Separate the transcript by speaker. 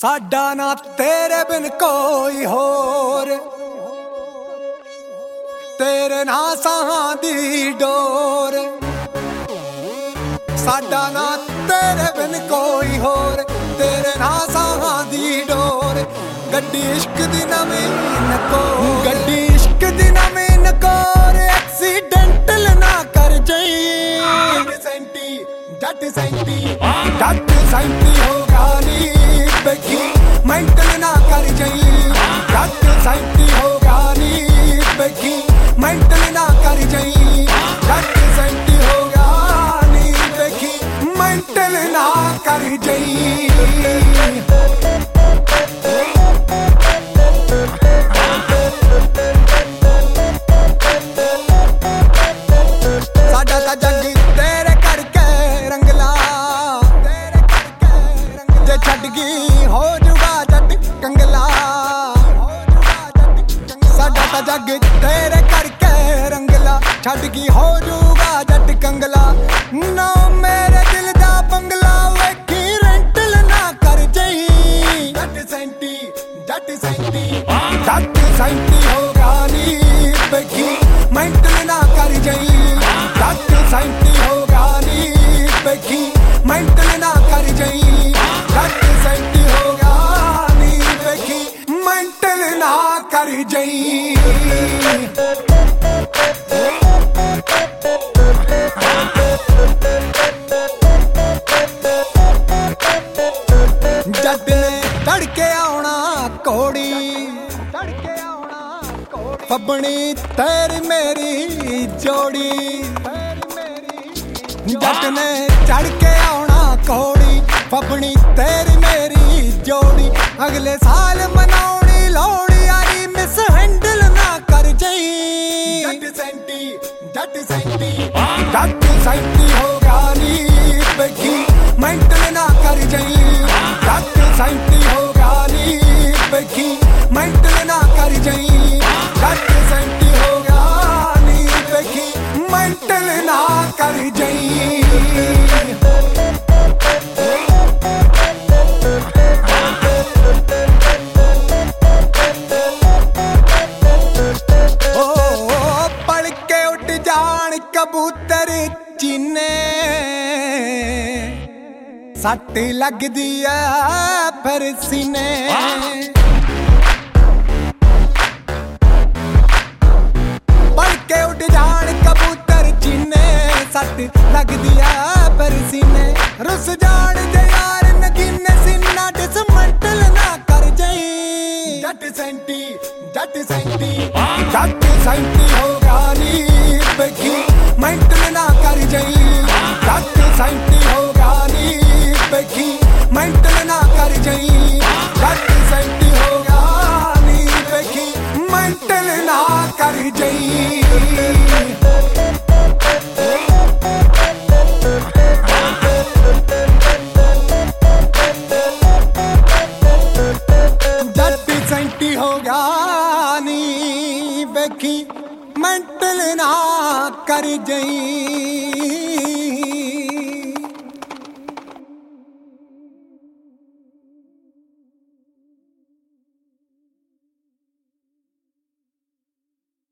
Speaker 1: साडा ना तेरे बिन कोई होर, तेरे ना साहां दी डोर। साडा ना तेरे बिन कोई होर, तेरे ना साहां दी डोर। गड्डी इश्क दी नवीं नकोर, गड्डी इश्क दी नवीं नकोर। एक्सीडेंटल ना कर जाई, जट सैंती होगा नी बेखी। मेंटल ना कर जाई, जट सैंती होगा नी बेखी। मेंटल ना कर जाई, जट सैंती होगा नी बेखी। मेंटल ना कर जाई। जग तेरे करके रंगला, छड़ की हो जूगा जट कंगला। ना मेरे दिल दा बंगला वेखी रेंटल ना कर जाई। जट सैंती होगा नी बेखी। मेंटल ना कर जाई, जट सैंती होगा नी बेखी। मेंटल ना कर जाई, जट सैंती होगा नी बेखी। मेंटल ना कर जाई। जद ने तड़के आउणा कोड़ी, फबनी तेरी मेरी जोड़ी। जद ने चढ़ के आउणा कोड़ी, फबनी तेरी मेरी जोड़ी। अगले साल मनाउणी लोहड़ी आई, मिस हैंडल ना कर जाई। जट सैंती होगा नी बेखी। मेंटल ना कर जाई, जट सैंती होगा नी बेखी। मेंटल ना कर जाई, जट सैंती होगा नी बेखी। मेंटल ना कर जाई। कबूतर चीने सट लगदी है फिर सीने। पढ़ के उड़ जान कबूतर चीने, सट लगदी है फिर सीने। रुस जान दे यार नगीने, सीना डिसमेंटल ना कर जाई। जट सैंती होगा नी बेखी। मेंटल ना कर जाई, जट सैंती होगा नी बेखी। मेंटल ना कर जाई, जट सैंती होगा नी बेखी। मेंटल ना कर जाई। जट सैंती होगा नी बेखी। मेंटल ना कर जाई।